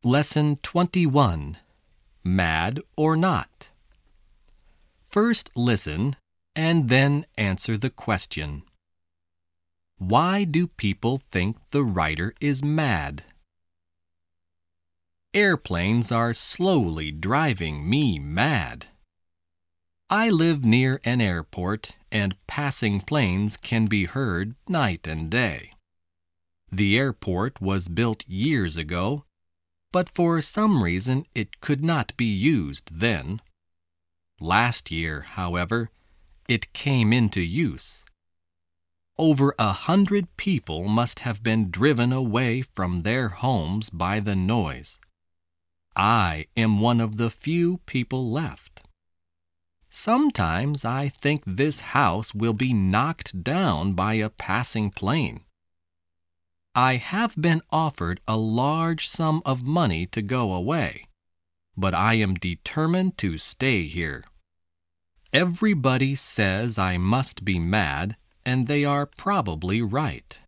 Lesson 21. Mad or Not. First listen and then answer the question. Why do people think the writer is mad? Airplanes are slowly driving me mad. I live near an airport and passing planes can be heard night and day. The airport was built years ago, but for some reason it could not be used then. Last year, however, it came into use. Over 100 people must have been driven away from their homes by the noise. I am one of the few people left. Sometimes I think this house will be knocked down by a passing plane. I have been offered a large sum of money to go away, but I am determined to stay here. Everybody says I must be mad, and they are probably right.